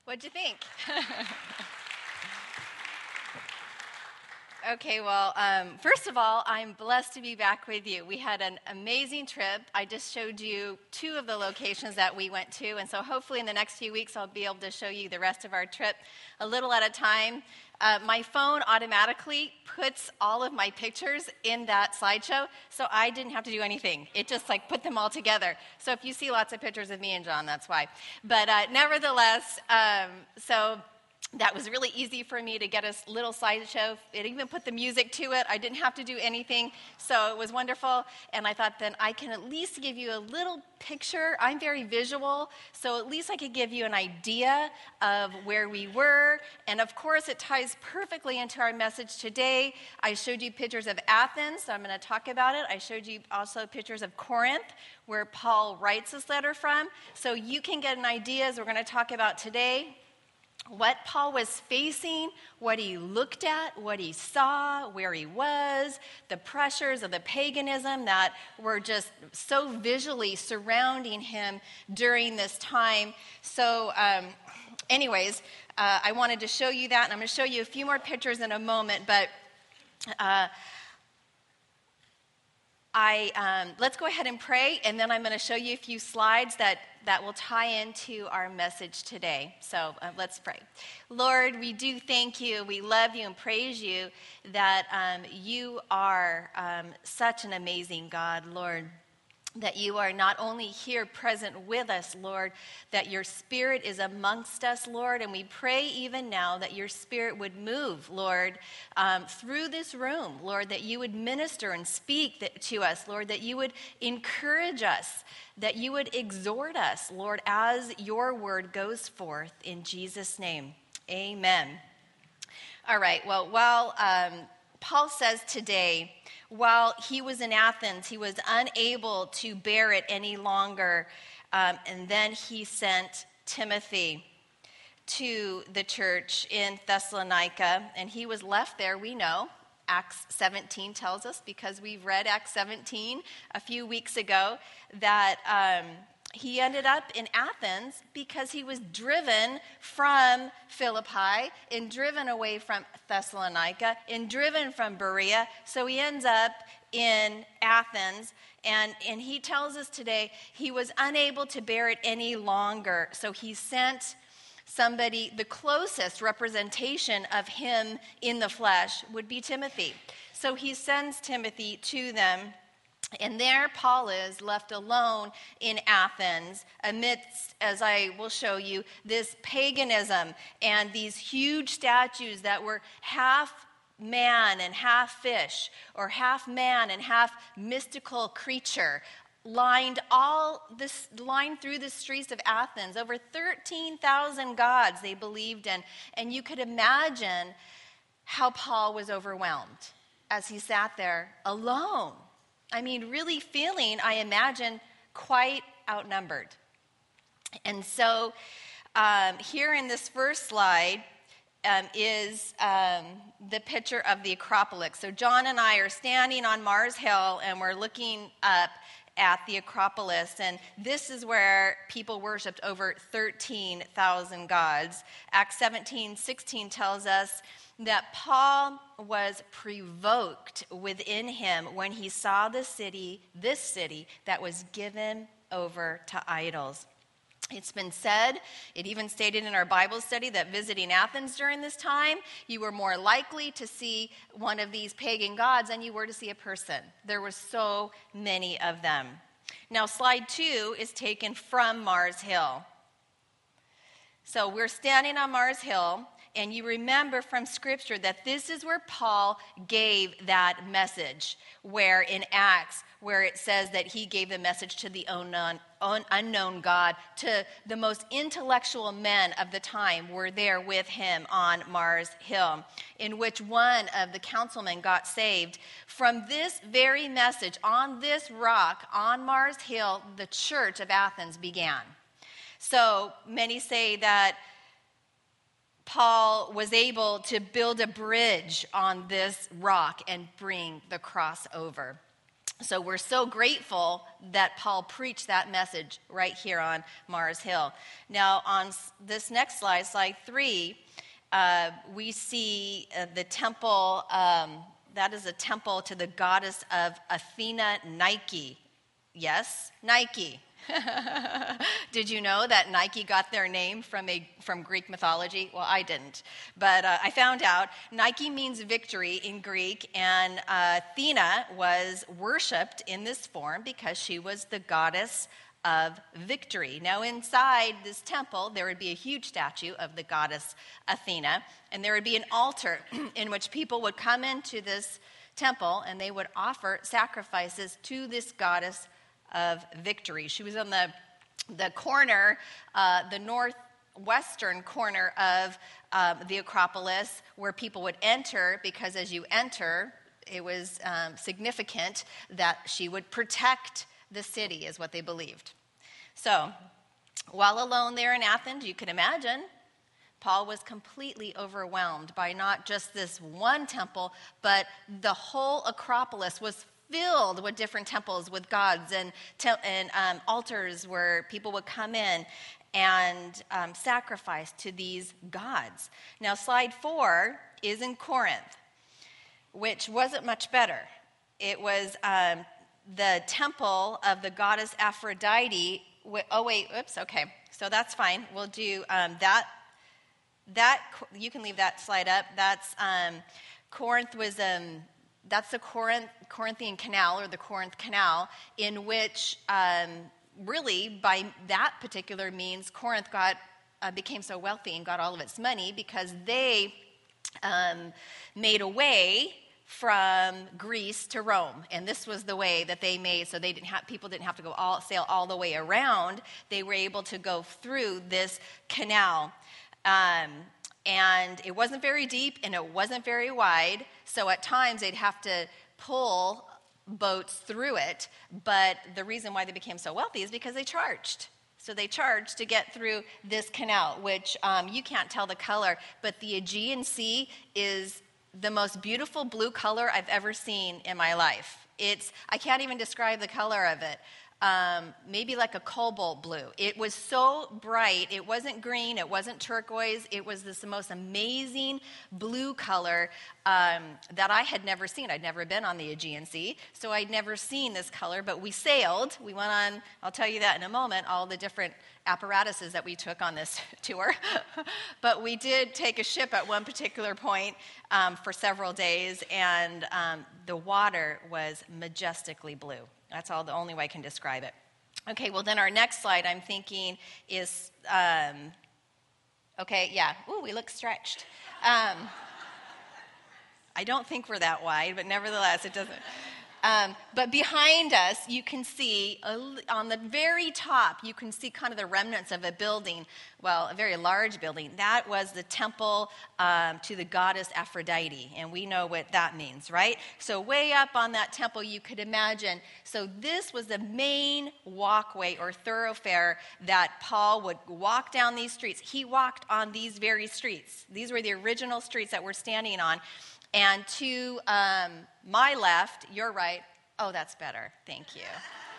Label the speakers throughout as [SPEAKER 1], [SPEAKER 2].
[SPEAKER 1] What'd you think? Okay, well, first of all, I'm blessed to be back with you. We had an amazing trip. I just showed you 2 of the locations that we went to, and so hopefully in the next few weeks I'll be able to show you the rest of our trip a little at a time. My phone automatically puts all of my pictures in that slideshow, so I didn't have to do anything. It just put them all together. So if you see lots of pictures of me and John, that's why. But nevertheless, so that was really easy for me to get a little slideshow. It even put the music to it. I didn't have to do anything, so it was wonderful. And I thought then I can at least give you a little picture. I'm very visual, so at least I could give you an idea of where we were. And of course, it ties perfectly into our message today. I showed you pictures of Athens, so I'm going to talk about it. I showed you also pictures of Corinth, where Paul writes this letter from. So you can get an idea, as we're going to talk about today, what Paul was facing, what he looked at, what he saw, where he was, the pressures of the paganism that were just so visually surrounding him during this time. So anyways, I wanted to show you that, and I'm going to show you a few more pictures in a moment, but let's go ahead and pray, and then I'm going to show you a few slides that will tie into our message today. So let's pray. Lord, we do thank you. We love you and praise you that you are such an amazing God, Lord. That you are not only here present with us, Lord, that your Spirit is amongst us, Lord, and we pray even now that your Spirit would move, Lord, through this room, Lord, that you would minister and speak to us, Lord, that you would encourage us, that you would exhort us, Lord, as your word goes forth in Jesus' name. Amen. All right, well, while Paul says today, while he was in Athens, he was unable to bear it any longer, and then he sent Timothy to the church in Thessalonica, and he was left there, we know. Acts 17 tells us, because we've read Acts 17 a few weeks ago, that he ended up in Athens because he was driven from Philippi and driven away from Thessalonica and driven from Berea. So he ends up in Athens, and he tells us today he was unable to bear it any longer. So he sent somebody, the closest representation of him in the flesh would be Timothy. So he sends Timothy to them. And there Paul is left alone in Athens amidst, as I will show you, this paganism and these huge statues that were half man and half fish, or half man and half mystical creature, lined through the streets of Athens. Over 13,000 gods they believed in. And you could imagine how Paul was overwhelmed as he sat there alone. I mean, really feeling, I imagine, quite outnumbered. And so here in this first slide is the picture of the Acropolis. So John and I are standing on Mars Hill, and we're looking up at the Acropolis, and this is where people worshipped over 13,000 gods. Acts 17:16 tells us that Paul was provoked within him when he saw this city that was given over to idols. It's been said, it even stated in our Bible study, that visiting Athens during this time, you were more likely to see one of these pagan gods than you were to see a person. There were so many of them. Now, slide 2 is taken from Mars Hill. So we're standing on Mars Hill, and you remember from Scripture that this is where Paul gave that message, where in Acts, where it says that he gave the message to the unknown God, to the most intellectual men of the time were there with him on Mars Hill, in which one of the councilmen got saved. From this very message, on this rock, on Mars Hill, the church of Athens began. So many say that Paul was able to build a bridge on this rock and bring the cross over. So we're so grateful that Paul preached that message right here on Mars Hill. Now, on this next slide, slide 3, we see the temple. That is a temple to the goddess of Athena Nike. Yes, Nike. Did you know that Nike got their name from Greek mythology? Well, I didn't, but I found out. Nike means victory in Greek, and Athena was worshipped in this form because she was the goddess of victory. Now, inside this temple, there would be a huge statue of the goddess Athena, and there would be an altar in which people would come into this temple and they would offer sacrifices to this goddess of victory. She was on the corner, the northwestern corner of the Acropolis, where people would enter, because as you enter, it was significant that she would protect the city, is what they believed. So, while alone there in Athens, you can imagine, Paul was completely overwhelmed by not just this one temple, but the whole Acropolis was filled with different temples with gods and altars where people would come in and sacrifice to these gods. Now, slide 4 is in Corinth, which wasn't much better. It was the temple of the goddess Aphrodite. Okay, so that's fine. We'll do that. You can leave that slide up. That's Corinth was that's the Corinthian Canal, or the Corinth Canal, in which really by that particular means Corinth became so wealthy and got all of its money because they made a way from Greece to Rome, and this was the way that they made, so people didn't have to sail all the way around. They were able to go through this canal. And it wasn't very deep and it wasn't very wide, so at times they'd have to pull boats through it. But the reason why they became so wealthy is because they charged. So they charged to get through this canal, which you can't tell the color, but the Aegean Sea is the most beautiful blue color I've ever seen in my life. I can't even describe the color of it. Maybe like a cobalt blue. It was so bright. It wasn't green. It wasn't turquoise. It was the most amazing blue color that I had never seen. I'd never been on the Aegean Sea, so I'd never seen this color, but we sailed. We went on, I'll tell you that in a moment, all the different apparatuses that we took on this tour. But we did take a ship at one particular point for several days, and the water was majestically blue. That's the only way I can describe it. Okay, well then our next slide I'm thinking is, we look stretched. I don't think we're that wide, but nevertheless it doesn't. But behind us, you can see, on the very top, you can see kind of the remnants of a building, a very large building. That was the temple to the goddess Aphrodite, and we know what that means, right? So way up on that temple, you could imagine. So this was the main walkway or thoroughfare that Paul would walk down these streets. He walked on these very streets. These were the original streets that we're standing on. And to my left, your right, oh, that's better, thank you.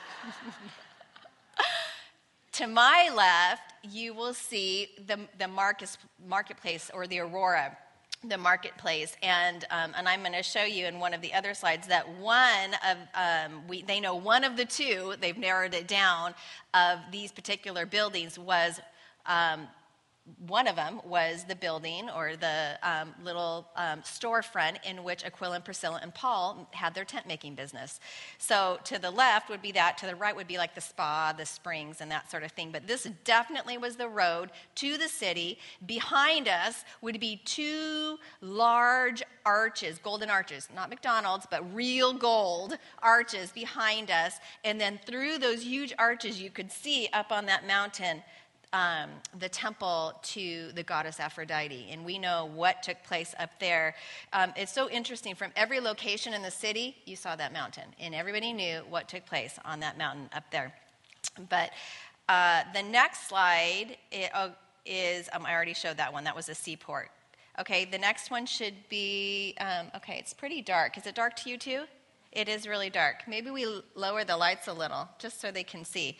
[SPEAKER 1] To my left, you will see the marketplace, or the Aurora, the marketplace. And I'm going to show you in one of the other slides that they know one of the two, they've narrowed it down, of these particular buildings was one of them was the building, or the little storefront in which Aquila and Priscilla and Paul had their tent-making business. So to the left would be that, to the right would be like the spa, the springs, and that sort of thing. But this definitely was the road to the city. Behind us would be two large arches, golden arches, not McDonald's, but real gold arches behind us. And then through those huge arches, you could see up on that mountain the temple to the goddess Aphrodite, and we know what took place up there. It's so interesting. From every location in the city, you saw that mountain, and everybody knew what took place on that mountain up there. But the next slide is, I already showed that one. That was a seaport. Okay, the next one should be, it's pretty dark. Is it dark to you too? It is really dark. Maybe we lower the lights a little just so they can see.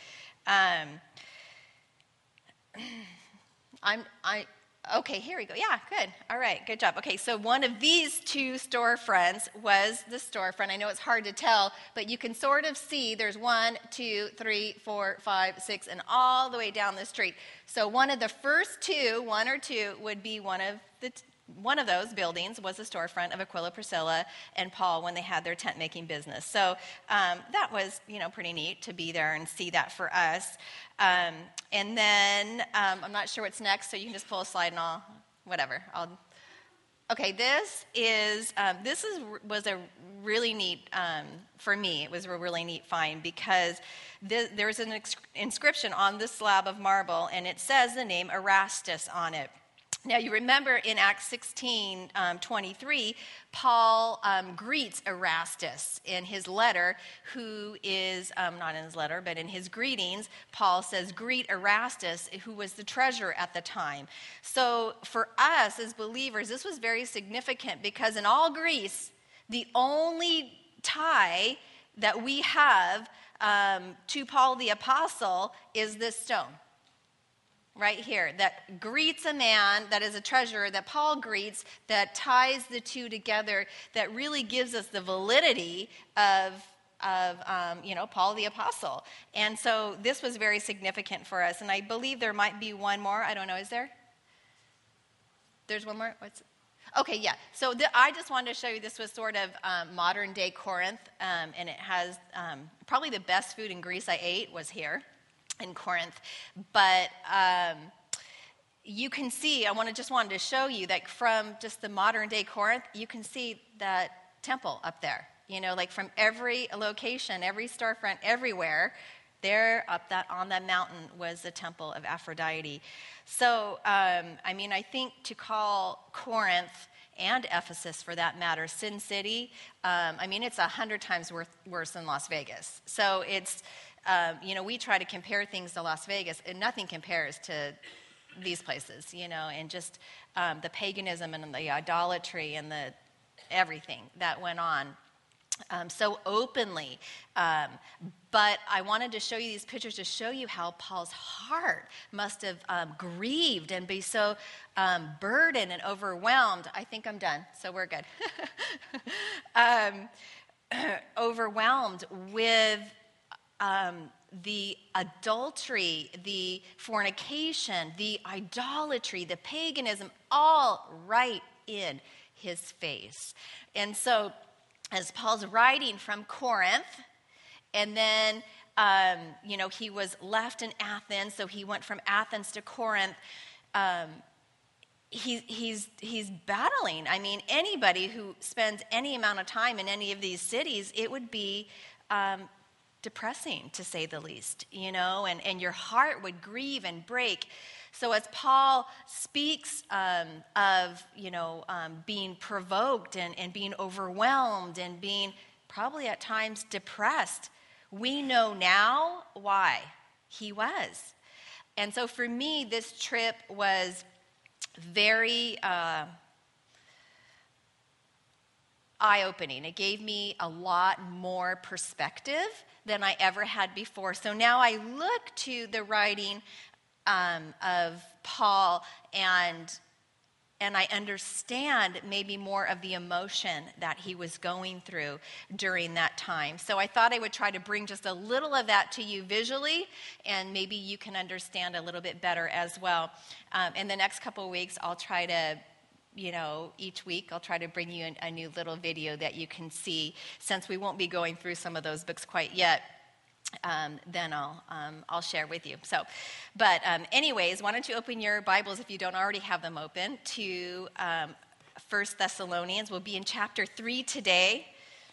[SPEAKER 1] Okay, here we go. Yeah, good. All right, good job. Okay, so one of these two storefronts was the storefront. I know it's hard to tell, but you can sort of see there's 1, 2, 3, 4, 5, 6, and all the way down the street. So one of the first two, 1 or 2, would be one of those buildings was the storefront of Aquila, Priscilla, and Paul when they had their tent-making business. So that was, pretty neat to be there and see that for us. And then I'm not sure what's next, so you can just pull a slide and whatever. Okay, this was a really neat, for me, it was a really neat find because there's an inscription on this slab of marble, and it says the name Erastus on it. Now, you remember in Acts 16, 23, Paul greets Erastus in his letter, who is, not in his letter, but in his greetings, Paul says, greet Erastus, who was the treasurer at the time. So for us as believers, this was very significant because in all Greece, the only tie that we have to Paul the Apostle is this stone. Right here, that greets a man that is a treasurer, that Paul greets, that ties the two together, that really gives us the validity of Paul the Apostle. And so this was very significant for us. And I believe there might be one more. I don't know, is there? There's one more? Okay, yeah. So I just wanted to show you this was sort of modern day Corinth, and it has probably the best food in Greece I ate was here in Corinth, but you can see, I wanted to show you that from just the modern day Corinth, you can see that temple up there, like from every location, every storefront, everywhere, there up on that mountain was the temple of Aphrodite. So, I think to call Corinth and Ephesus, for that matter, Sin City, it's 100 times worse than Las Vegas. So it's, we try to compare things to Las Vegas, and nothing compares to these places, and just the paganism and the idolatry and the everything that went on so openly. But I wanted to show you these pictures to show you how Paul's heart must have grieved and be so burdened and overwhelmed. I think I'm done, so we're good. Overwhelmed with the adultery, the fornication, the idolatry, the paganism, all right in his face. And so as Paul's writing from Corinth, and then, he was left in Athens, so he went from Athens to Corinth. He's battling. Anybody who spends any amount of time in any of these cities, it would be depressing, to say the least, and your heart would grieve and break. So as Paul speaks of being provoked and being overwhelmed and being probably at times depressed, we know now why he was. And so for me, this trip was very eye-opening. It gave me a lot more perspective than I ever had before. So now I look to the writing of Paul and I understand maybe more of the emotion that he was going through during that time. So I thought I would try to bring just a little of that to you visually, and maybe you can understand a little bit better as well. In the next couple of weeks, I'll try to, each week I'll try to bring you a new little video that you can see. Since we won't be going through some of those books quite yet, then I'll share with you. So, but anyways, why don't you open your Bibles, if you don't already have them open, to 1 Thessalonians. We'll be in chapter 3 today.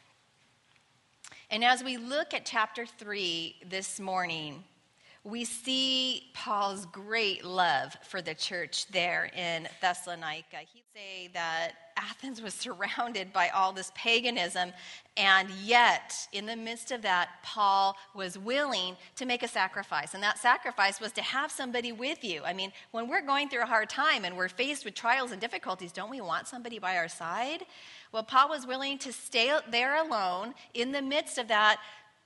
[SPEAKER 1] And as we look at chapter 3 this morning, we see Paul's great love for the church there in Thessalonica. He'd say that Athens was surrounded by all this paganism, and yet, in the midst of that, Paul was willing to make a sacrifice, and that sacrifice was to have somebody with you. I mean, when we're going through a hard time and we're faced with trials and difficulties, don't we want somebody by our side? Well, Paul was willing to stay there alone in the midst of that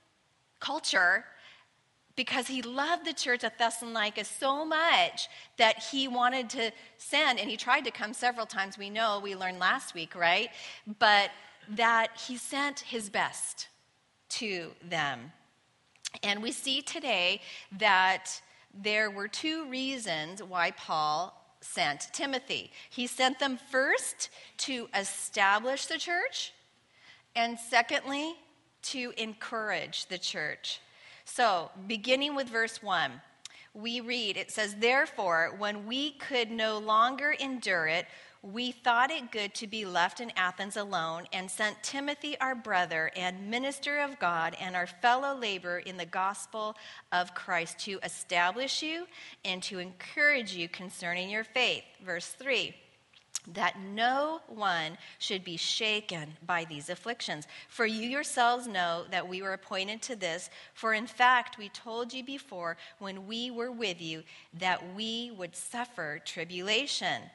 [SPEAKER 1] culture because he loved the church at Thessalonica so much that he wanted to send, and he tried to come several times, we learned last week, right? But that he sent his best to them. And we see today that there were two reasons why Paul sent Timothy. He sent them first to establish the church, and secondly, to encourage the church. So, beginning with verse 1, we read, it says, "Therefore, when we could no longer endure it, we thought it good to be left in Athens alone and sent Timothy, our brother and minister of God and our fellow laborer in the gospel of Christ, to establish you and to encourage you concerning your faith." Verse 3, "that no one should be shaken by these afflictions. For you yourselves know that we were appointed to this. For in fact, we told you before when we were with you that we would suffer tribulation,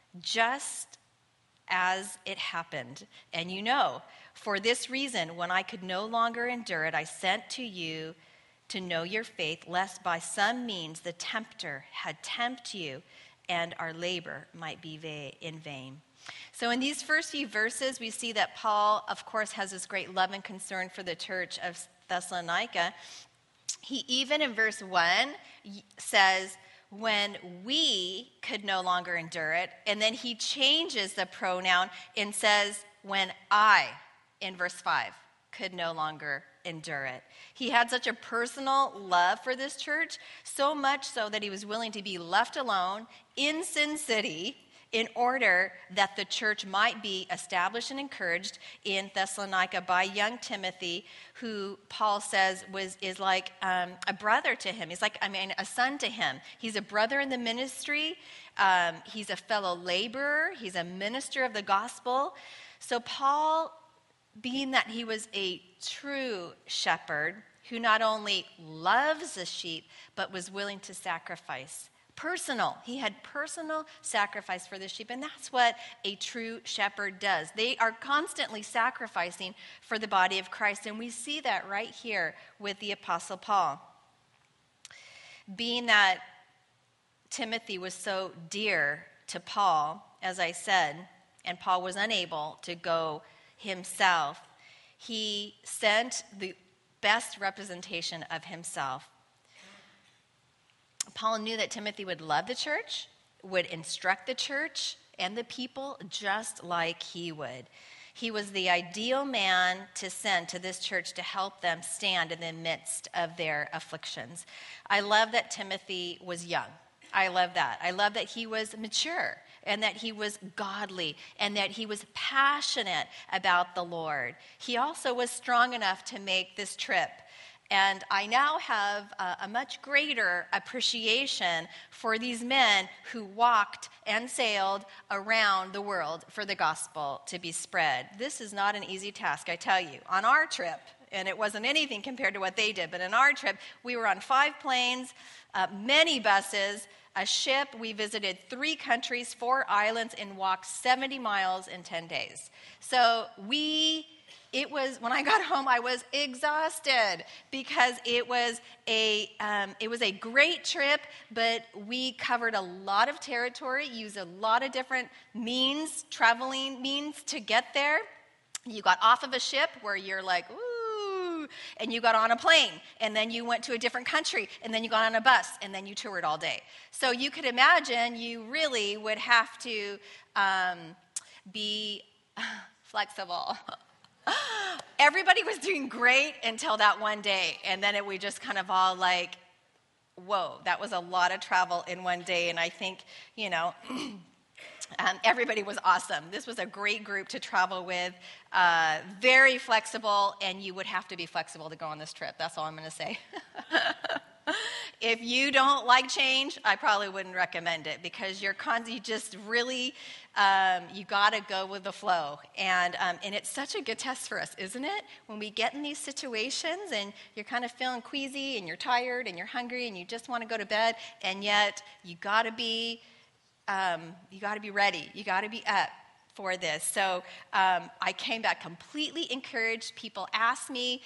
[SPEAKER 1] just as it happened. And you know, for this reason, when I could no longer endure it, I sent to you to know your faith, lest by some means the tempter had tempted you, and our labor might be in vain." So in these first few verses, we see that Paul, of course, has this great love and concern for the church of Thessalonica. He even in verse 1 says, "when we could no longer endure it," and then he changes the pronoun and says, "when I," in verse 5, "could no longer endure it." He had such a personal love for this church, so much so that he was willing to be left alone in Sin City in order that the church might be established and encouraged in Thessalonica by young Timothy, who Paul says is like a brother to him. He's like, a son to him. He's a brother in the ministry. He's a fellow laborer. He's a minister of the gospel. So Paul, being that he was a true shepherd who not only loves the sheep, but was willing to sacrifice. He had personal sacrifice for the sheep, and that's what a true shepherd does. They are constantly sacrificing for the body of Christ, and we see that right here with the Apostle Paul. Being that Timothy was so dear to Paul, as I said, and Paul was unable to go himself, he sent the best representation of himself. Paul knew that Timothy would love the church, would instruct the church and the people just like he would. He was the ideal man to send to this church to help them stand in the midst of their afflictions. I love that Timothy was young. I love that. I love that he was mature and that he was godly and that he was passionate about the Lord. He also was strong enough to make this trip. And I now have a much greater appreciation for these men who walked and sailed around the world for the gospel to be spread. This is not an easy task, I tell you. On our trip, and it wasn't anything compared to what they did, but in our trip, we were on 5 planes, many buses, a ship. We visited 3 countries, 4 islands, and walked 70 miles in 10 days. So when I got home, I was exhausted because it was a great trip, but we covered a lot of territory, used a lot of different traveling means to get there. You got off of a ship where you're like, ooh, and you got on a plane, and then you went to a different country, and then you got on a bus, and then you toured all day. So you could imagine you really would have to be flexible. Everybody was doing great until that one day, and then we just kind of all like, whoa, that was a lot of travel in one day, and I think, everybody was awesome. This was a great group to travel with, very flexible, and you would have to be flexible to go on this trip. That's all I'm going to say. If you don't like change, I probably wouldn't recommend it because you just really, you got to go with the flow. And it's such a good test for us, isn't it? When we get in these situations and you're kind of feeling queasy and you're tired and you're hungry and you just want to go to bed, and yet you got to be ready. You got to be up for this. So I came back completely encouraged. People ask me,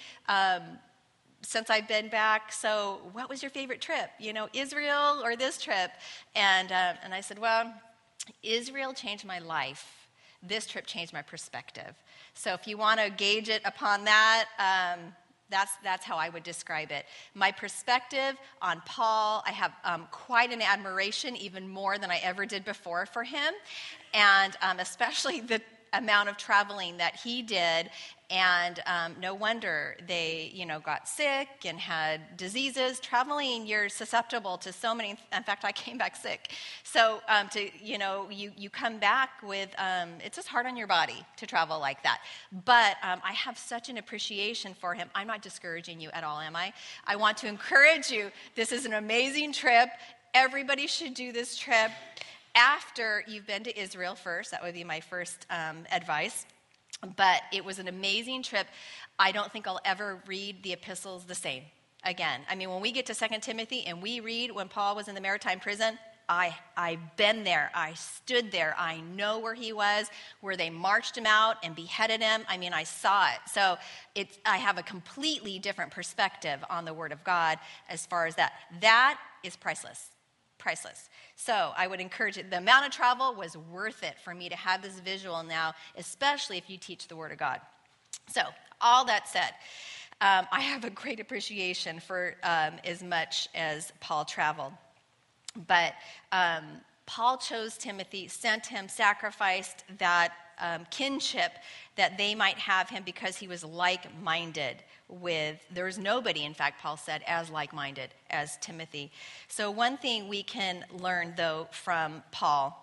[SPEAKER 1] since I've been back, so what was your favorite trip? Israel or this trip? And I said, well, Israel changed my life. This trip changed my perspective. So if you want to gauge it upon that, that's how I would describe it. My perspective on Paul, I have quite an admiration, even more than I ever did before for him, and especially the amount of traveling that he did. And no wonder they, got sick and had diseases. Traveling, you're susceptible to so many. In fact, I came back sick. So you come back with, it's just hard on your body to travel like that. But I have such an appreciation for him. I'm not discouraging you at all, am I? I want to encourage you. This is an amazing trip. Everybody should do this trip after you've been to Israel first. That would be my first advice. But it was an amazing trip. I don't think I'll ever read the epistles the same again. I mean, when we get to 2 Timothy and we read when Paul was in the maritime prison, I've been there. I stood there. I know where he was, where they marched him out and beheaded him. I mean, I saw it. So I have a completely different perspective on the Word of God as far as that. That is priceless. Priceless. So I would encourage it. The amount of travel was worth it for me to have this visual now, especially if you teach the Word of God. So all that said, I have a great appreciation for as much as Paul traveled. But Paul chose Timothy, sent him, sacrificed that kinship that they might have him because he was like-minded with, there was nobody, in fact, Paul said, as like-minded as Timothy. So one thing we can learn, though, from Paul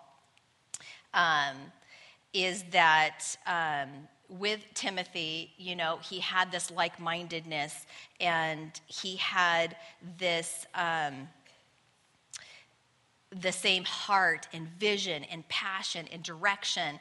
[SPEAKER 1] is that with Timothy, he had this like-mindedness, and he had this the same heart and vision and passion and direction.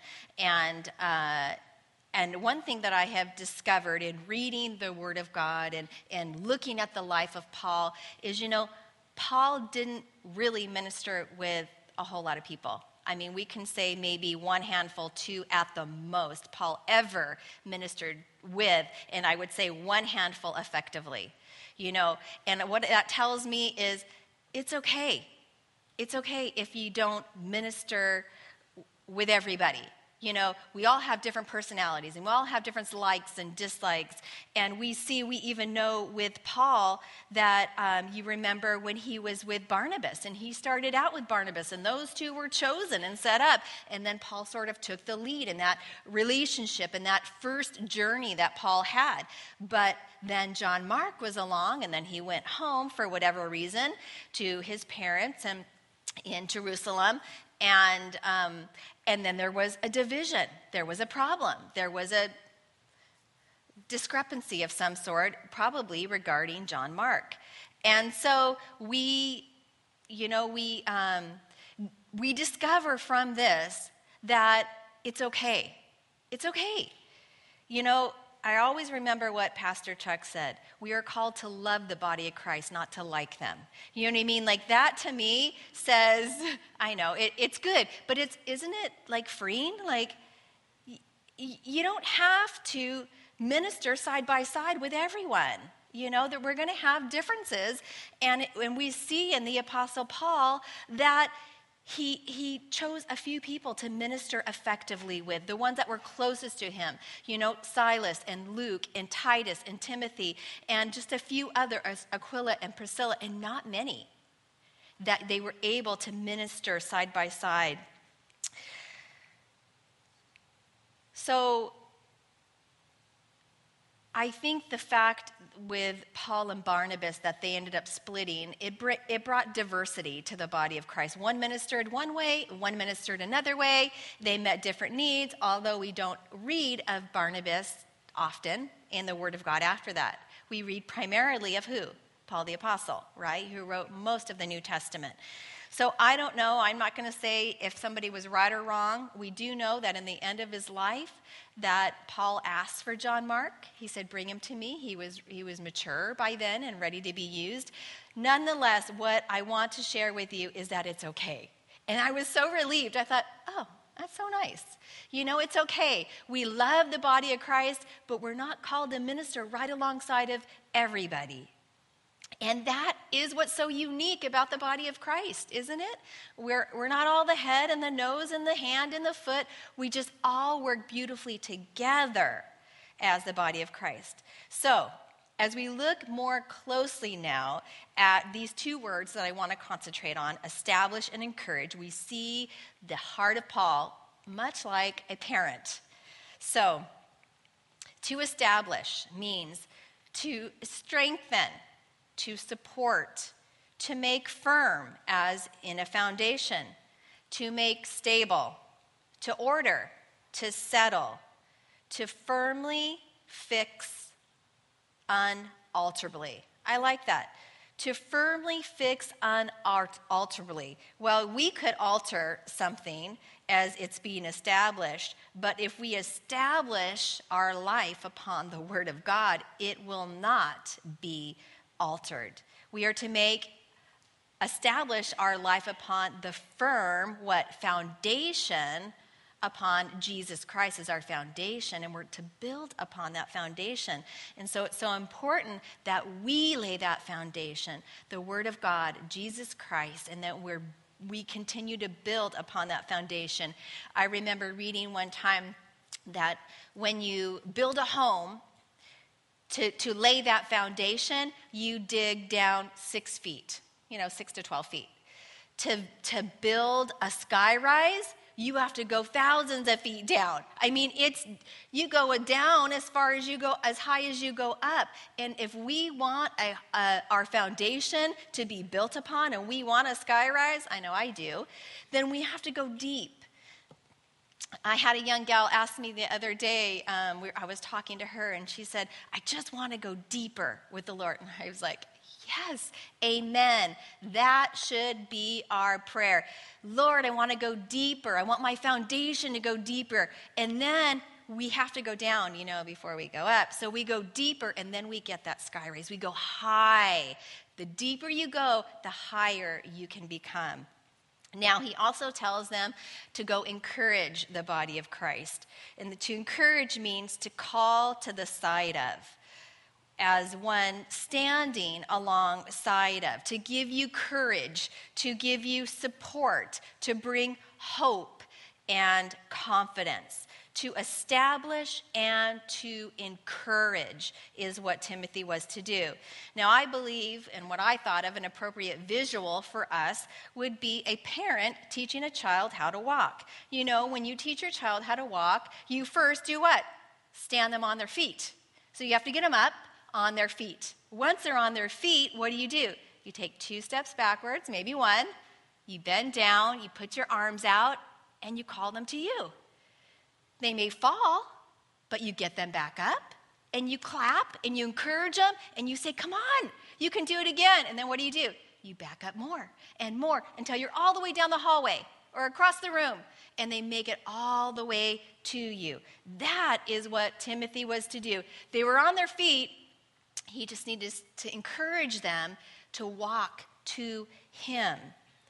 [SPEAKER 1] And one thing that I have discovered in reading the Word of God and looking at the life of Paul is, Paul didn't really minister with a whole lot of people. I mean, we can say maybe one handful, two at the most, Paul ever ministered with, and I would say one handful effectively. And what that tells me is it's okay. It's okay if you don't minister with everybody. We all have different personalities, and we all have different likes and dislikes. And we even know with Paul that you remember when he was with Barnabas, and he started out with Barnabas, and those two were chosen and set up. And then Paul sort of took the lead in that relationship and that first journey that Paul had. But then John Mark was along, and then he went home for whatever reason to his parents and in Jerusalem. And then there was a division. There was a problem. There was a discrepancy of some sort, probably regarding John Mark. And so we discover from this that it's okay. It's okay. I always remember what Pastor Chuck said. We are called to love the body of Christ, not to like them. You know what I mean? Like that to me says, I know, it's good, but isn't it like freeing? Like you don't have to minister side by side with everyone. That we're going to have differences. And we see in the Apostle Paul that he chose a few people to minister effectively with, the ones that were closest to him, Silas and Luke and Titus and Timothy and just a few others, Aquila and Priscilla, and not many, that they were able to minister side by side. So I think the fact with Paul and Barnabas that they ended up splitting, it brought diversity to the body of Christ. One ministered one way, one ministered another way. They met different needs, although we don't read of Barnabas often in the Word of God after that. We read primarily of who? Paul the Apostle, right? Who wrote most of the New Testament. So I don't know. I'm not going to say if somebody was right or wrong. We do know that in the end of his life that Paul asked for John Mark. He said, bring him to me. He was mature by then and ready to be used. Nonetheless, what I want to share with you is that it's okay. And I was so relieved. I thought, oh, that's so nice. You know, it's okay. We love the body of Christ, but we're not called to minister right alongside of everybody. And that is what's so unique about the body of Christ, isn't it? We're not all the head and the nose and the hand and the foot. We just all work beautifully together as the body of Christ. So, as we look more closely now at these two words that I want to concentrate on, establish and encourage, we see the heart of Paul much like a parent. So, to establish means to strengthen, to support, to make firm as in a foundation, to make stable, to order, to settle, to firmly fix unalterably. I like that. To firmly fix unalterably. Well, we could alter something as it's being established, but if we establish our life upon the Word of God, it will not be altered. We are to establish our life upon the firm, foundation, upon Jesus Christ as our foundation, and we're to build upon that foundation. And so it's so important that we lay that foundation, the Word of God, Jesus Christ, and that we continue to build upon that foundation. I remember reading one time that when you build a home, to lay that foundation, you dig down 6 feet, 6 to 12 feet. To build a skyrise, you have to go thousands of feet down. I mean, you go down as high as you go up. And if we want our foundation to be built upon, and we want a skyrise, I know I do, then we have to go deep. I had a young gal ask me the other day, I was talking to her, and she said, I just want to go deeper with the Lord. And I was like, yes, amen. That should be our prayer. Lord, I want to go deeper. I want my foundation to go deeper. And then we have to go down, before we go up. So we go deeper, and then we get that sky raise. We go high. The deeper you go, the higher you can become. Now, he also tells them to go encourage the body of Christ. And to encourage means to call to the side of, as one standing alongside of, to give you courage, to give you support, to bring hope and confidence. To establish and to encourage is what Timothy was to do. Now, I believe, and what I thought of an appropriate visual for us would be a parent teaching a child how to walk. When you teach your child how to walk, you first do what? Stand them on their feet. So you have to get them up on their feet. Once they're on their feet, what do? You take 2 steps backwards, maybe 1. You bend down, you put your arms out, and you call them to you. They may fall, but you get them back up, and you clap, and you encourage them, and you say, come on, you can do it again. And then what do? You back up more and more until you're all the way down the hallway or across the room, and they make it all the way to you. That is what Timothy was to do. They were on their feet. He just needed to encourage them to walk to him.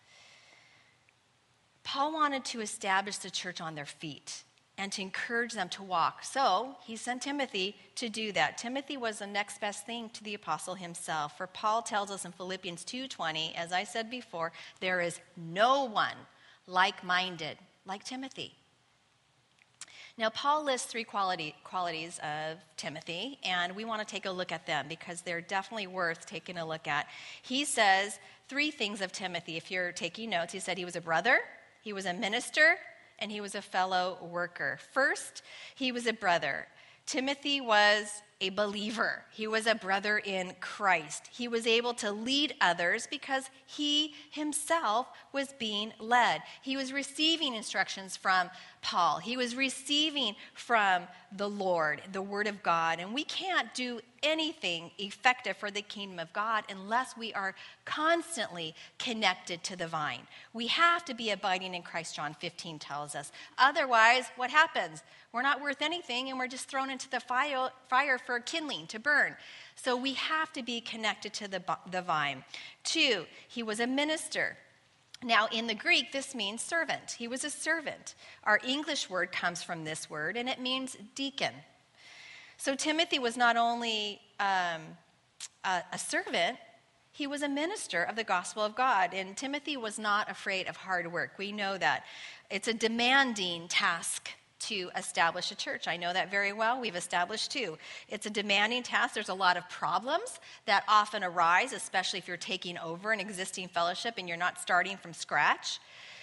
[SPEAKER 1] Paul wanted to establish the church on their feet and to encourage them to walk. So he sent Timothy to do that. Timothy was the next best thing to the apostle himself. For Paul tells us in Philippians 2:20, as I said before, there is no one like-minded like Timothy. Now, Paul lists 3 qualities of Timothy, and we want to take a look at them because they're definitely worth taking a look at. He says 3 things of Timothy. If you're taking notes, he said he was a brother, he was a minister, and he was a fellow worker. First, he was a brother. Timothy was a believer. He was a brother in Christ. He was able to lead others because he himself was being led. He was receiving instructions from Paul. He was receiving from the Lord, the Word of God. And we can't do anything effective for the kingdom of God unless we are constantly connected to the vine. We have to be abiding in Christ, John 15 tells us. Otherwise, what happens? We're not worth anything, and we're just thrown into the fire for kindling, to burn. So we have to be connected to the vine. 2, he was a minister. Now, in the Greek, this means servant. He was a servant. Our English word comes from this word, and it means deacon. So Timothy was not only a servant, he was a minister of the gospel of God. And Timothy was not afraid of hard work. We know that. It's a demanding task to establish a church. I know that very well. We've established 2. It's a demanding task. There's a lot of problems that often arise, especially if you're taking over an existing fellowship and you're not starting from scratch.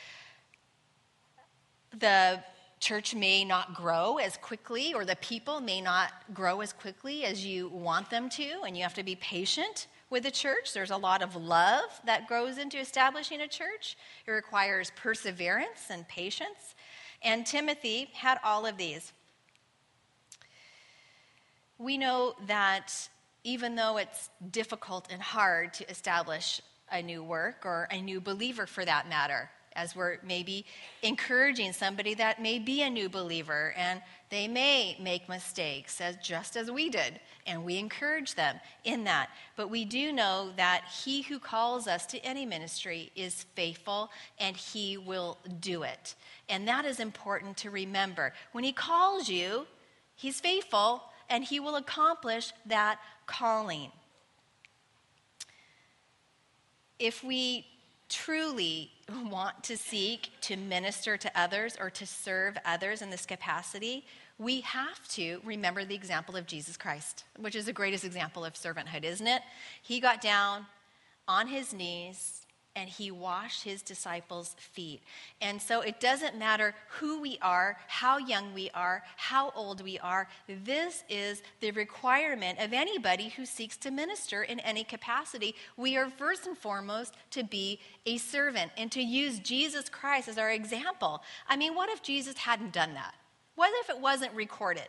[SPEAKER 1] The church may not grow as quickly, or the people may not grow as quickly as you want them to, and you have to be patient with the church. There's a lot of love that goes into establishing a church. It requires perseverance and patience. And Timothy had all of these. We know that even though it's difficult and hard to establish a new work, or a new believer for that matter, as we're maybe encouraging somebody that may be a new believer, and they may make mistakes, just as we did, and we encourage them in that. But we do know that he who calls us to any ministry is faithful, and he will do it. And that is important to remember. When he calls you, he's faithful, and he will accomplish that calling. If we truly want to seek to minister to others or to serve others in this capacity, we have to remember the example of Jesus Christ, which is the greatest example of servanthood, isn't it? He got down on his knees and he washed his disciples' feet. And so it doesn't matter who we are, how young we are, how old we are. This is the requirement of anybody who seeks to minister in any capacity. We are first and foremost to be a servant and to use Jesus Christ as our example. I mean, what if Jesus hadn't done that? What if it wasn't recorded?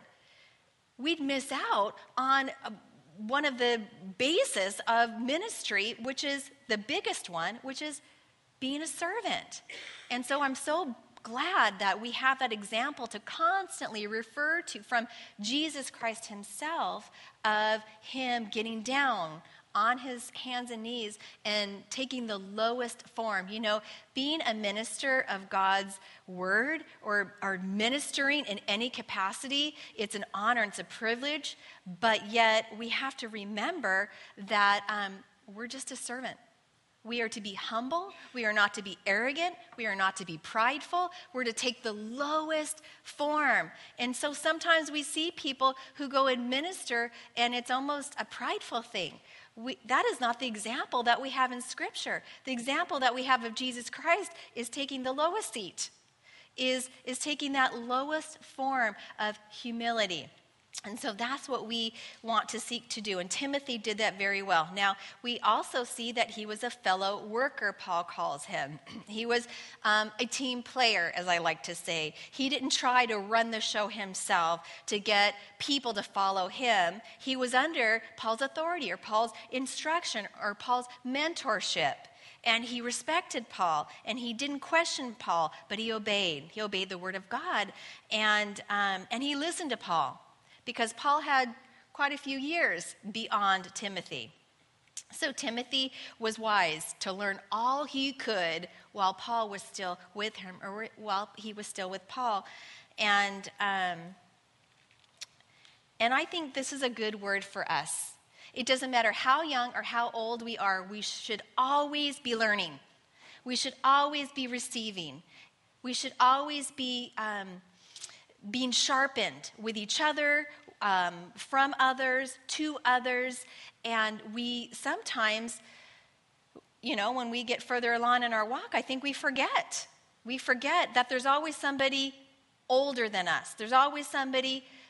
[SPEAKER 1] We'd miss out on one of the bases of ministry, which is the biggest one, which is being a servant. And so I'm so glad that we have that example to constantly refer to from Jesus Christ himself, of him getting down on his hands and knees and taking the lowest form. You know, being a minister of God's word, or ministering in any capacity, it's an honor and it's a privilege, but yet we have to remember that we're just a servant. We are to be humble. We are not to be arrogant. We are not to be prideful. We're to take the lowest form. And so sometimes we see people who go and minister, and it's almost a prideful thing. That is not the example that we have in Scripture. The example that we have of Jesus Christ is taking the lowest seat, is taking that lowest form of humility. And so that's what we want to seek to do. And Timothy did that very well. Now, we also see that he was a fellow worker, Paul calls him. He was a team player, as I like to say. He didn't try to run the show himself to get people to follow him. He was under Paul's authority, or Paul's instruction, or Paul's mentorship. And he respected Paul, and he didn't question Paul, but he obeyed. He obeyed the word of God, and he listened to Paul, because Paul had quite a few years beyond Timothy. So Timothy was wise to learn all he could while Paul was still with him, or while he was still with Paul. And I think this is a good word for us. It doesn't matter how young or how old we are, we should always be learning. We should always be receiving. We should always be being sharpened with each other, from others, to others. And we sometimes, when we get further along in our walk, I think we forget. We forget that there's always somebody older than us. There's always somebody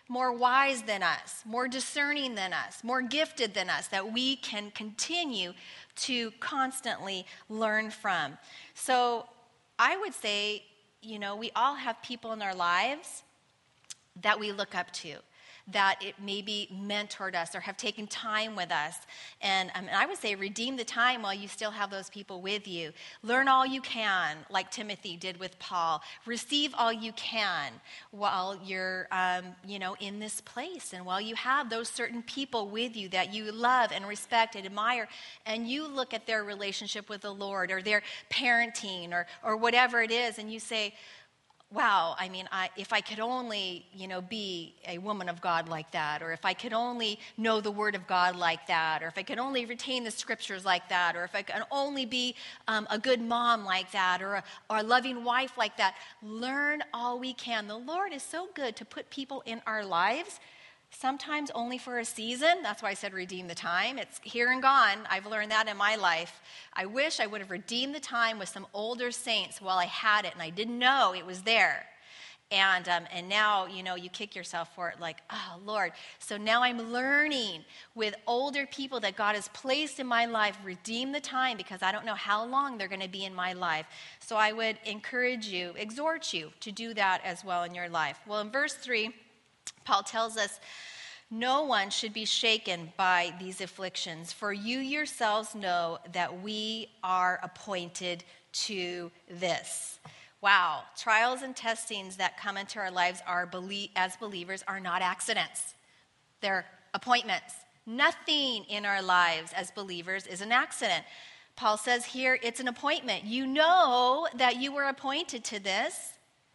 [SPEAKER 1] more wise than us, more discerning than us, more gifted than us, that we can continue to constantly learn from. So I would say, we all have people in our lives that we look up to, that it maybe mentored us or have taken time with us. And I would say redeem the time while you still have those people with you. Learn all you can, like Timothy did with Paul. Receive all you can while you're, in this place, and while you have those certain people with you that you love and respect and admire, and you look at their relationship with the Lord or their parenting or whatever it is, and you say, wow, if I could only, be a woman of God like that, or if I could only know the Word of God like that, or if I could only retain the Scriptures like that, or if I could only be a good mom like that, or a loving wife like that. Learn all we can. The Lord is so good to put people in our lives, sometimes only for a season. That's why I said redeem the time. It's here and gone. I've learned that in my life. I wish I would have redeemed the time with some older saints while I had it and I didn't know it was there. And now, you kick yourself for it, like, oh, Lord. So now I'm learning with older people that God has placed in my life, redeem the time, because I don't know how long they're going to be in my life. So I would encourage you, exhort you to do that as well in your life. Well, in verse 3, Paul tells us, no one should be shaken by these afflictions, for you yourselves know that we are appointed to this. Wow, trials and testings that come into our lives as believers are not accidents. They're appointments. Nothing in our lives as believers is an accident. Paul says here, it's an appointment. You know that you were appointed to this.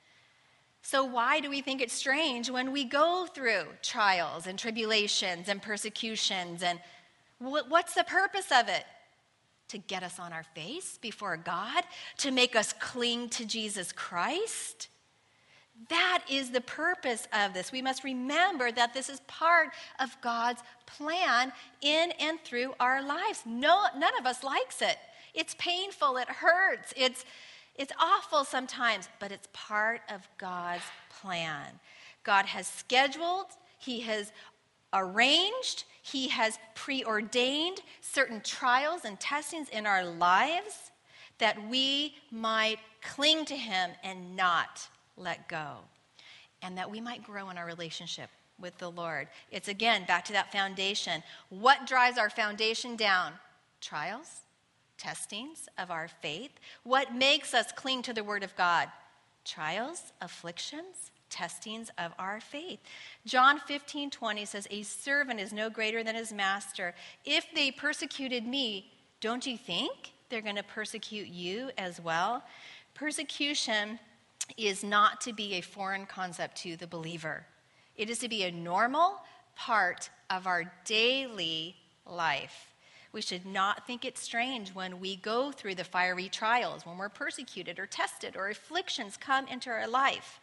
[SPEAKER 1] So why do we think it's strange when we go through trials and tribulations and persecutions? And what's the purpose of it? To get us on our face before God? To make us cling to Jesus Christ? That is the purpose of this. We must remember that this is part of God's plan in and through our lives. None of us likes it. It's painful. It hurts. It's awful sometimes, but it's part of God's plan. God has scheduled, He has arranged, He has preordained certain trials and testings in our lives that we might cling to Him and not let go, and that we might grow in our relationship with the Lord. It's again back to that foundation. What drives our foundation down? Trials, testings of our faith. What makes us cling to the Word of God? Trials, afflictions, testings of our faith. John 15:20 says, a servant is no greater than his master. If they persecuted me, don't you think they're going to persecute you as well? Persecution is not to be a foreign concept to the believer. It is to be a normal part of our daily life. We should not think it strange when we go through the fiery trials, when we're persecuted or tested or afflictions come into our life.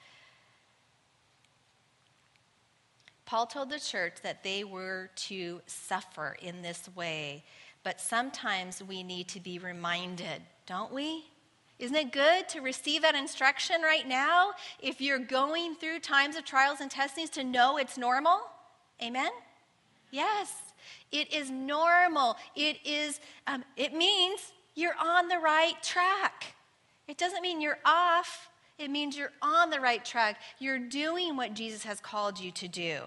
[SPEAKER 1] Paul told the church that they were to suffer in this way, but sometimes we need to be reminded, don't we? Isn't it good to receive that instruction right now? If you're going through times of trials and testings, to know it's normal? Amen? Yes. It is normal. It means you're on the right track. It doesn't mean you're off. It means you're on the right track. You're doing what Jesus has called you to do.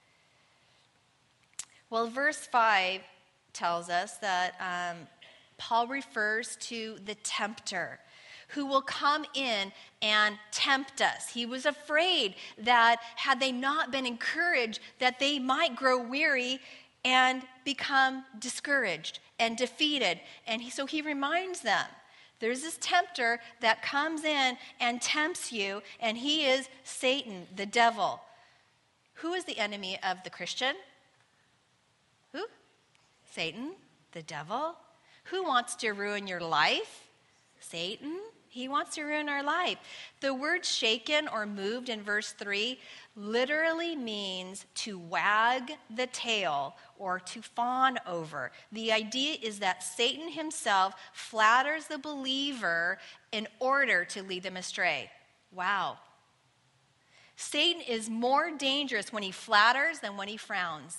[SPEAKER 1] Well, verse 5 tells us that Paul refers to the tempter who will come in and tempt us. He was afraid that had they not been encouraged, that they might grow weary and become discouraged and defeated. And so he reminds them, there's this tempter that comes in and tempts you, and he is Satan, the devil. Who is the enemy of the Christian? Who? Satan, the devil. Who wants to ruin your life? Satan. He wants to ruin our life. The word shaken or moved in verse 3 literally means to wag the tail or to fawn over. The idea is that Satan himself flatters the believer in order to lead them astray. Wow. Satan is more dangerous when he flatters than when he frowns.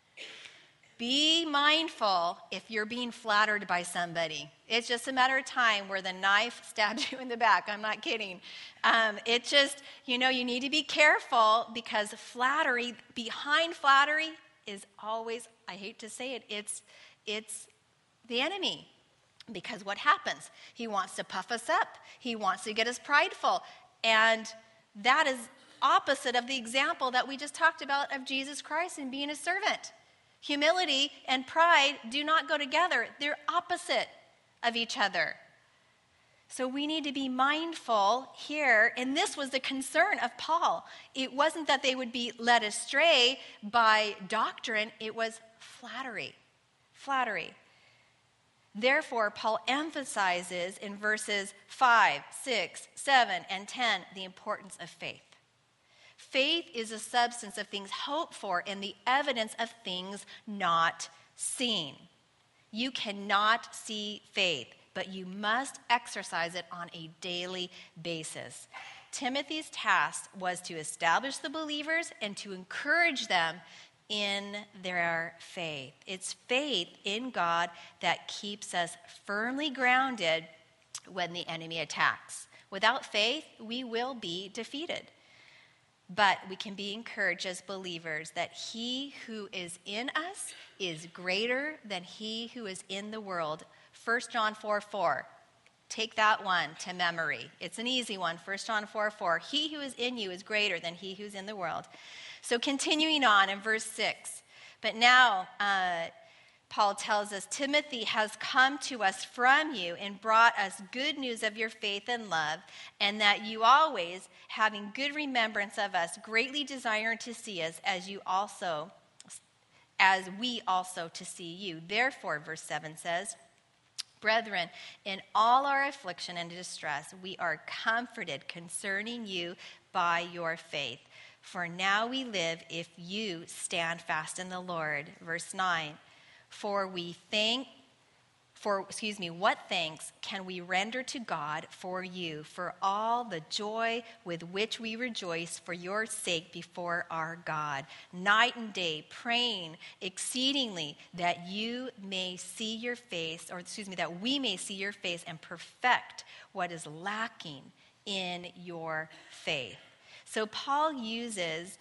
[SPEAKER 1] Be mindful if you're being flattered by somebody. It's just a matter of time where the knife stabs you in the back. I'm not kidding. It just, you need to be careful because flattery, behind flattery is always, I hate to say it, it's the enemy. Because what happens? He wants to puff us up. He wants to get us prideful. And that is opposite of the example that we just talked about of Jesus Christ and being a servant. Humility and pride do not go together. They're opposite of each other. So we need to be mindful here, and this was the concern of Paul. It wasn't that they would be led astray by doctrine, it was flattery. Flattery. Therefore, Paul emphasizes in verses 5, 6, 7, and 10 the importance of faith. Faith is a substance of things hoped for and the evidence of things not seen. You cannot see faith, but you must exercise it on a daily basis. Timothy's task was to establish the believers and to encourage them in their faith. It's faith in God that keeps us firmly grounded when the enemy attacks. Without faith, we will be defeated. But we can be encouraged as believers that he who is in us is greater than he who is in the world. 1 John 4:4. Take that one to memory. It's an easy one. 1 John 4:4. He who is in you is greater than he who's in the world. So continuing on in verse 6. But now Paul tells us, Timothy has come to us from you and brought us good news of your faith and love, and that you always, having good remembrance of us, greatly desire to see us as we also to see you. Therefore, verse 7 says, brethren, in all our affliction and distress, we are comforted concerning you by your faith. For now we live if you stand fast in the Lord. Verse 9. What thanks can we render to God for you, for all the joy with which we rejoice for your sake before our God, night and day, praying exceedingly that we may see your face and perfect what is lacking in your faith. So Paul uses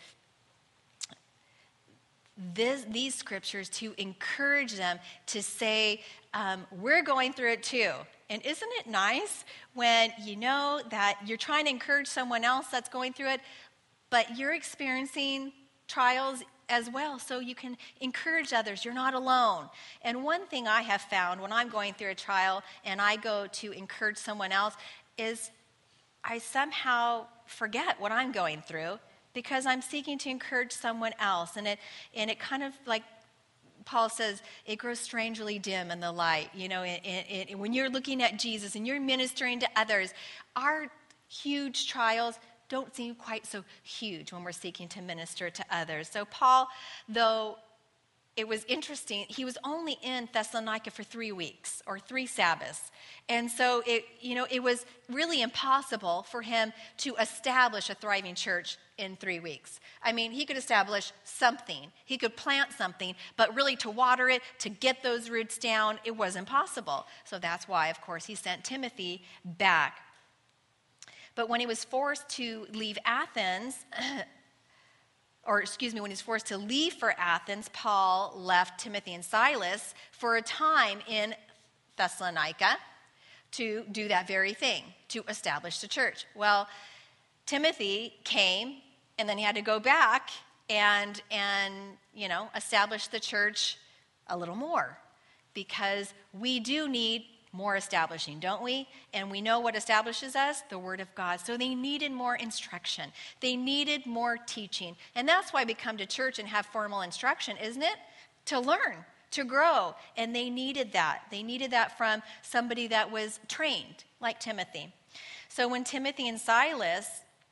[SPEAKER 1] these scriptures to encourage them to say, we're going through it too. And isn't it nice when you know that you're trying to encourage someone else that's going through it, but you're experiencing trials as well, so you can encourage others. You're not alone. And one thing I have found when I'm going through a trial and I go to encourage someone else is I somehow forget what I'm going through because I'm seeking to encourage someone else. And it kind of, like Paul says, it grows strangely dim in the light. When you're looking at Jesus and you're ministering to others, our huge trials don't seem quite so huge when we're seeking to minister to others. So Paul, though it was interesting, he was only in Thessalonica for 3 weeks or 3 Sabbaths. And so it was really impossible for him to establish a thriving church in 3 weeks. I mean, he could establish something. He could plant something, but really to water it, to get those roots down, it was impossible. So that's why, of course, he sent Timothy back. But when he was forced to leave Athens, when he was forced to leave for Athens, Paul left Timothy and Silas for a time in Thessalonica to do that very thing, to establish the church. Well, Timothy came, and then he had to go back and establish the church a little more, because we do need more establishing, don't we? And we know what establishes us? The Word of God. So they needed more instruction. They needed more teaching. And that's why we come to church and have formal instruction, isn't it? To learn, to grow. And they needed that. They needed that from somebody that was trained, like Timothy. So when Timothy and Silas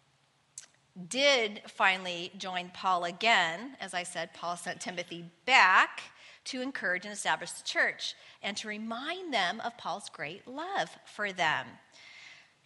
[SPEAKER 1] did finally join Paul again, as I said, Paul sent Timothy back to encourage and establish the church and to remind them of Paul's great love for them.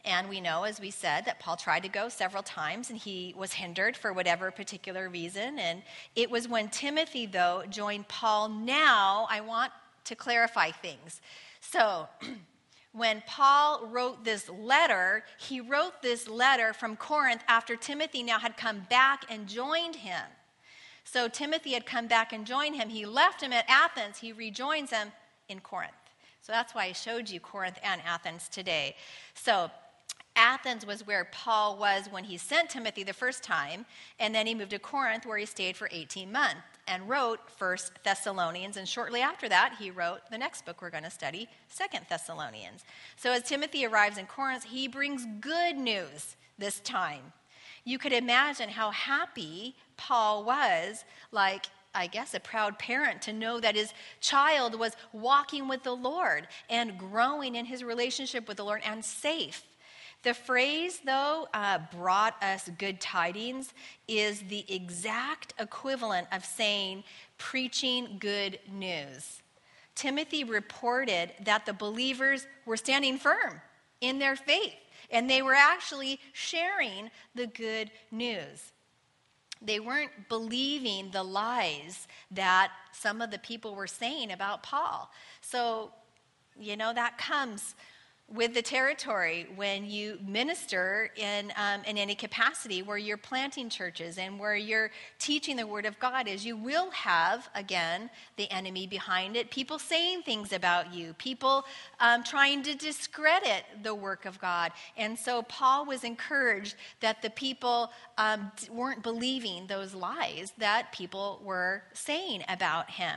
[SPEAKER 1] And we know, as we said, that Paul tried to go several times and he was hindered for whatever particular reason. And it was when Timothy, though, joined Paul. Now, I want to clarify things. So, when Paul wrote this letter, he wrote this letter from Corinth after Timothy now had come back and joined him. So Timothy had come back and joined him. He left him at Athens. He rejoins him in Corinth. So that's why I showed you Corinth and Athens today. So Athens was where Paul was when he sent Timothy the first time, and then he moved to Corinth where he stayed for 18 months and wrote 1 Thessalonians, and shortly after that he wrote the next book we're going to study, 2 Thessalonians. So as Timothy arrives in Corinth, he brings good news this time. You could imagine how happy Paul was, like, I guess, a proud parent to know that his child was walking with the Lord and growing in his relationship with the Lord and safe. The phrase, though, brought us good tidings, is the exact equivalent of saying preaching good news. Timothy reported that the believers were standing firm in their faith, and they were actually sharing the good news. They weren't believing the lies that some of the people were saying about Paul. So, that comes with the territory when you minister in any capacity where you're planting churches and where you're teaching the Word of God, is you will have, again, the enemy behind it, people saying things about you, people trying to discredit the work of God. And so Paul was encouraged that the people weren't believing those lies that people were saying about him.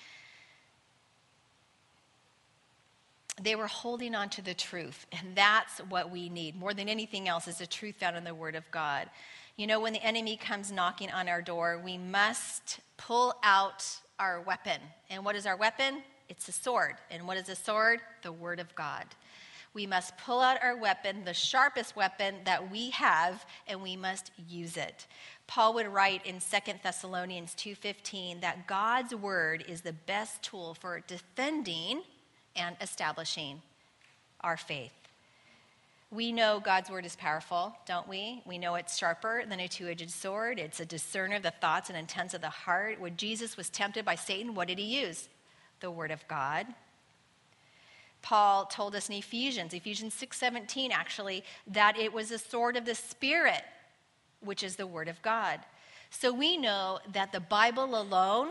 [SPEAKER 1] They were holding on to the truth, and that's what we need. More than anything else is the truth found in the Word of God. When the enemy comes knocking on our door, we must pull out our weapon. And what is our weapon? It's a sword. And what is a sword? The Word of God. We must pull out our weapon, the sharpest weapon that we have, and we must use it. Paul would write in 2 Thessalonians 2:15 that God's Word is the best tool for defending and establishing our faith. We know God's word is powerful, don't we? We know it's sharper than a two-edged sword. It's a discerner of the thoughts and intents of the heart. When Jesus was tempted by Satan, what did he use? The word of God. Paul told us in Ephesians 6:17 actually, that it was a sword of the Spirit, which is the word of God. So we know that the Bible alone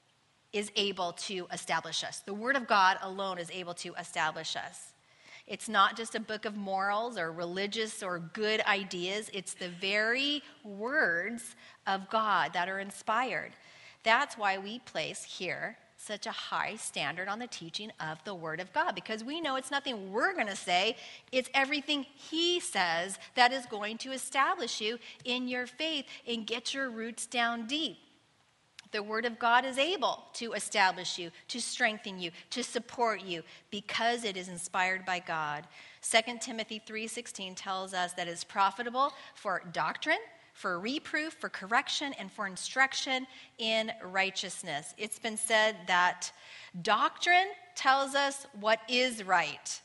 [SPEAKER 1] is able to establish us. The Word of God alone is able to establish us. It's not just a book of morals or religious or good ideas. It's the very words of God that are inspired. That's why we place here such a high standard on the teaching of the Word of God, because we know it's nothing we're going to say. It's everything He says that is going to establish you in your faith and get your roots down deep. The Word of God is able to establish you, to strengthen you, to support you, because it is inspired by God. 2 Timothy 3:16 tells us that it's profitable for doctrine, for reproof, for correction, and for instruction in righteousness. It's been said that doctrine tells us what is right.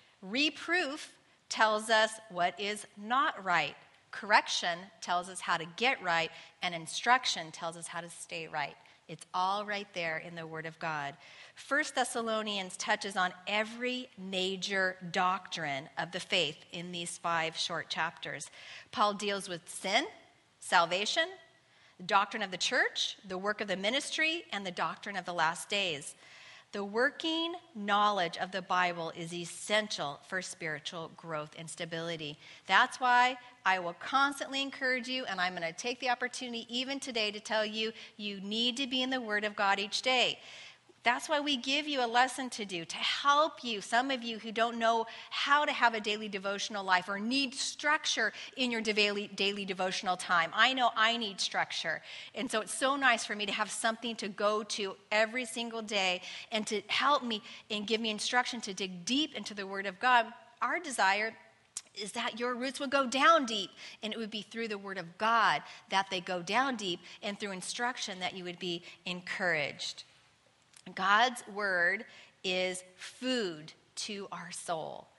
[SPEAKER 1] Reproof tells us what is not right. Correction tells us how to get right, and instruction tells us how to stay right. It's all right there in the Word of God. 1 Thessalonians touches on every major doctrine of the faith in these 5 short chapters. Paul deals with sin, salvation, the doctrine of the church, the work of the ministry, and the doctrine of the last days. The working knowledge of the Bible is essential for spiritual growth and stability. That's why I will constantly encourage you, and I'm going to take the opportunity even today to tell you, you need to be in the Word of God each day. That's why we give you a lesson to do, to help you, some of you who don't know how to have a daily devotional life or need structure in your daily devotional time. I know I need structure. And so it's so nice for me to have something to go to every single day and to help me and give me instruction to dig deep into the Word of God. Our desire is that your roots would go down deep, and it would be through the Word of God that they go down deep, and through instruction that you would be encouraged. God's Word is food to our soul.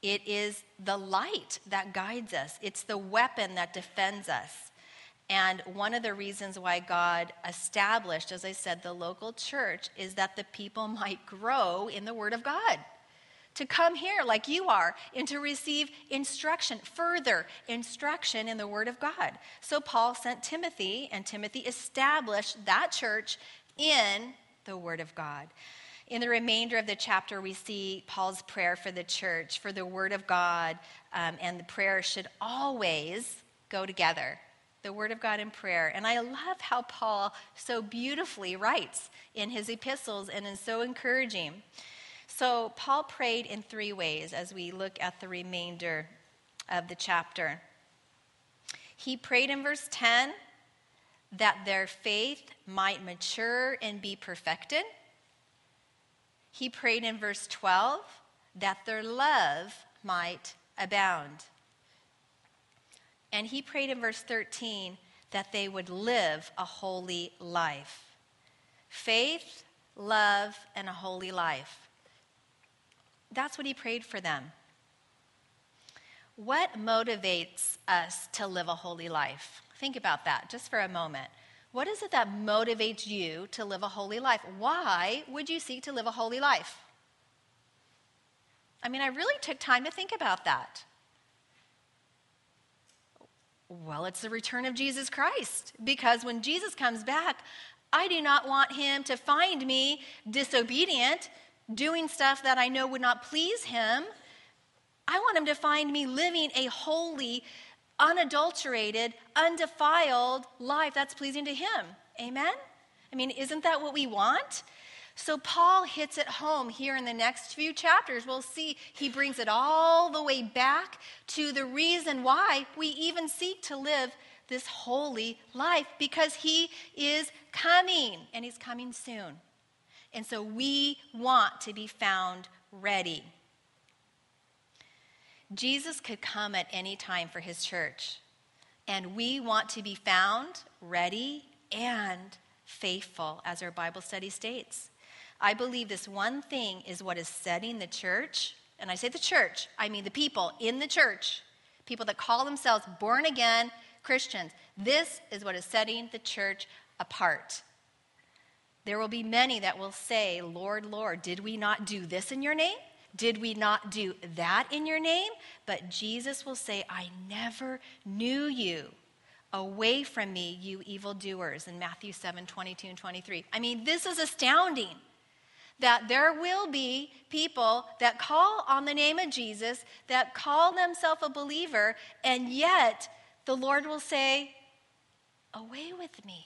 [SPEAKER 1] It is the light that guides us. It's the weapon that defends us. And one of the reasons why God established, as I said, the local church is that the people might grow in the Word of God. To come here like you are and to receive instruction, further instruction in the Word of God. So Paul sent Timothy, and Timothy established that church in the Word of God. In the remainder of the chapter, we see Paul's prayer for the church, for the Word of God, and the prayer should always go together. The Word of God and prayer. And I love how Paul so beautifully writes in his epistles and is so encouraging. So Paul prayed in 3 ways as we look at the remainder of the chapter. He prayed in verse 10 that their faith might mature and be perfected. He prayed in verse 12 that their love might abound. And he prayed in verse 13 that they would live a holy life. Faith, love, and a holy life. That's what he prayed for them. What motivates us to live a holy life? Think about that just for a moment. What is it that motivates you to live a holy life? Why would you seek to live a holy life? I mean, I really took time to think about that. Well, it's the return of Jesus Christ, because when Jesus comes back, I do not want him to find me disobedient, doing stuff that I know would not please him. I want him to find me living a holy, unadulterated, undefiled life that's pleasing to him. Amen? I mean, isn't that what we want? So Paul hits it home here in the next few chapters. We'll see he brings it all the way back to the reason why we even seek to live this holy life, because he is coming, and he's coming soon. And so we want to be found ready. Jesus could come at any time for his church, and we want to be found ready and faithful, as our Bible study states. I believe this one thing is what is setting the church, and I say the church, I mean the people in the church, people that call themselves born again Christians. This is what is setting the church apart. There will be many that will say, Lord, Lord, did we not do this in your name? Did we not do that in your name? But Jesus will say, I never knew you. Away from me, you evildoers, in Matthew 7:22 and 23. I mean, this is astounding, that there will be people that call on the name of Jesus, that call themselves a believer, and yet the Lord will say, away with me,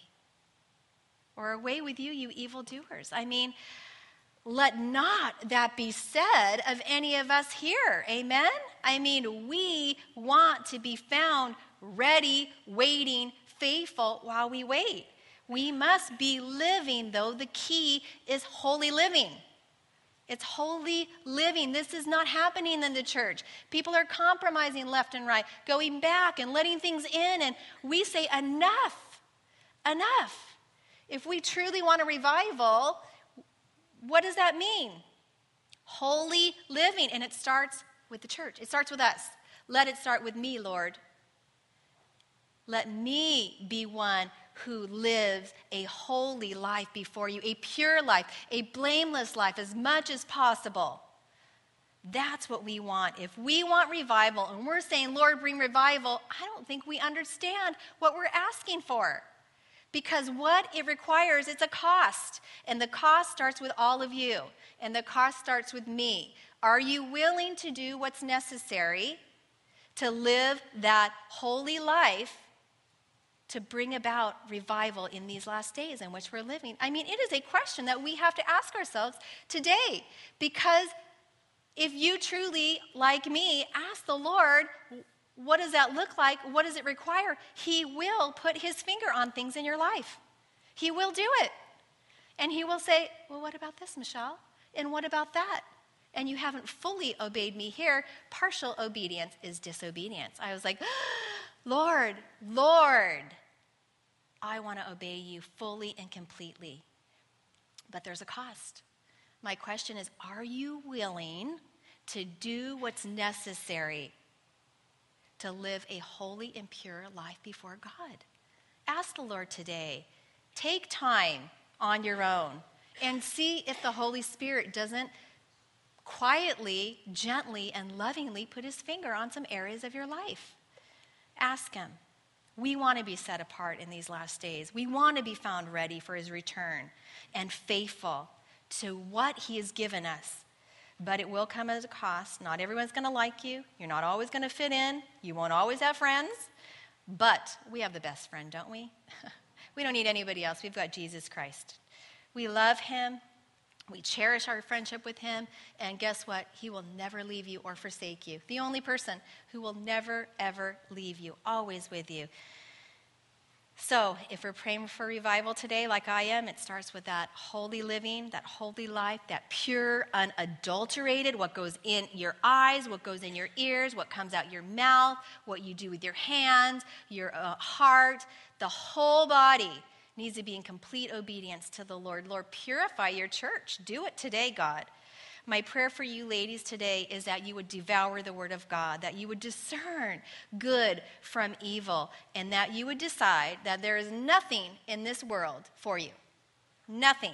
[SPEAKER 1] or away with you, you evildoers. I mean, let not that be said of any of us here. Amen? I mean, we want to be found ready, waiting, faithful while we wait. We must be living, though. The key is holy living. It's holy living. This is not happening in the church. People are compromising left and right, going back and letting things in, and we say, enough, enough. If we truly want a revival, what does that mean? Holy living, and it starts with the church. It starts with us. Let it start with me, Lord. Let me be one who lives a holy life before you, a pure life, a blameless life as much as possible. That's what we want. If we want revival and we're saying, Lord, bring revival, I don't think we understand what we're asking for. Because what it requires, it's a cost. And the cost starts with all of you. And the cost starts with me. Are you willing to do what's necessary to live that holy life to bring about revival in these last days in which we're living? I mean, it is a question that we have to ask ourselves today. Because if you truly, like me, ask the Lord, what does that look like? What does it require? He will put his finger on things in your life. He will do it. And he will say, well, what about this, Michelle? And what about that? And you haven't fully obeyed me here. Partial obedience is disobedience. I was like, Lord, Lord, I want to obey you fully and completely. But there's a cost. My question is, are you willing to do what's necessary to live a holy and pure life before God. Ask the Lord today. Take time on your own and see if the Holy Spirit doesn't quietly, gently, and lovingly put his finger on some areas of your life. Ask him. We want to be set apart in these last days. We want to be found ready for his return and faithful to what he has given us. But it will come at a cost. Not everyone's going to like you. You're not always going to fit in. You won't always have friends. But we have the best friend, don't we? We don't need anybody else. We've got Jesus Christ. We love him. We cherish our friendship with him. And guess what? He will never leave you or forsake you. The only person who will never, ever leave you, always with you. So if we're praying for revival today, like I am, it starts with that holy living, that holy life, that pure, unadulterated, what goes in your eyes, what goes in your ears, what comes out your mouth, what you do with your hands, your heart, the whole body needs to be in complete obedience to the Lord. Lord, purify your church. Do it today, God. My prayer for you ladies today is that you would devour the word of God, that you would discern good from evil, and that you would decide that there is nothing in this world for you. Nothing.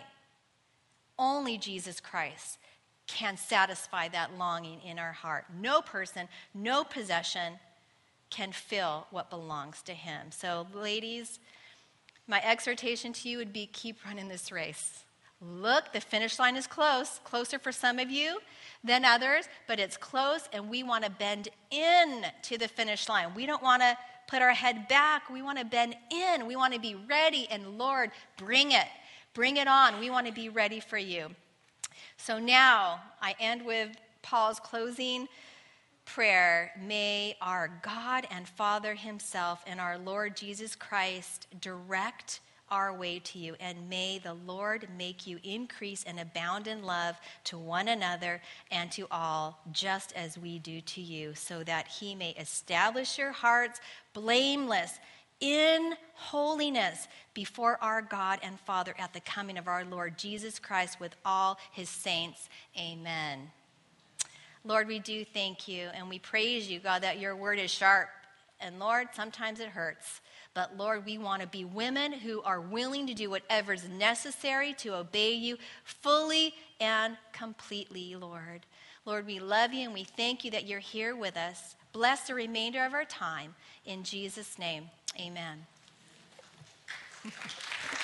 [SPEAKER 1] Only Jesus Christ can satisfy that longing in our heart. No person, no possession can fill what belongs to him. So, ladies, my exhortation to you would be keep running this race. Look, the finish line is close, closer for some of you than others, but it's close, and we want to bend in to the finish line. We don't want to put our head back. We want to bend in. We want to be ready, and Lord, bring it. Bring it on. We want to be ready for you. So now I end with Paul's closing prayer. May our God and Father himself and our Lord Jesus Christ direct our way to you, and may the Lord make you increase and abound in love to one another and to all, just as we do to you, so that he may establish your hearts blameless in holiness before our God and Father at the coming of our Lord Jesus Christ with all his saints. Amen. Lord, we do thank you and we praise you, God, that your word is sharp. And Lord, sometimes it hurts. But Lord, we want to be women who are willing to do whatever is necessary to obey you fully and completely, Lord. Lord, we love you and we thank you that you're here with us. Bless the remainder of our time. In Jesus' name, amen.